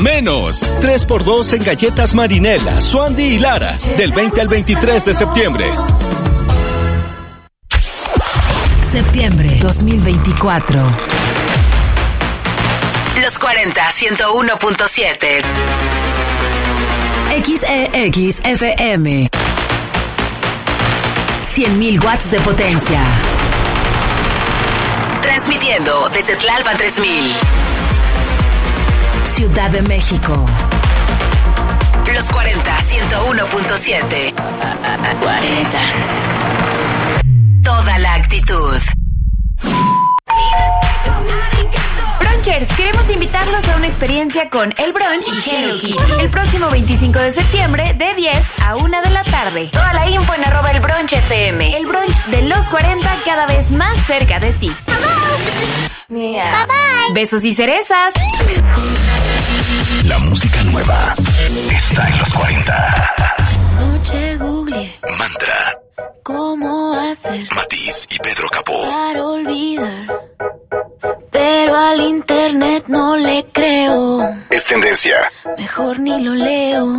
Menos 3x2 en galletas Marinela, Suandi y Lara, del 20 al 23 de septiembre. Septiembre 2024. Los 40 101.7. XEXFM. 100.000 watts de potencia. Transmitiendo desde Tlalpan 3000. Ciudad de México. Los 40 101.7. 40. Toda la actitud. Brunchers, queremos invitarlos a una experiencia con El Brunch y Hello Kitty el próximo 25 de septiembre de 10 a 1 de la tarde. Toda la info en @elbrunchfm. El brunch de los 40 cada vez más cerca de ti. Bye bye. Besos y cerezas. La música nueva está en los 40. Noche googleé Mantra, cómo hacer Matiz y Pedro Capó. para olvidar, pero al internet no le creo. Es tendencia. Mejor ni lo leo.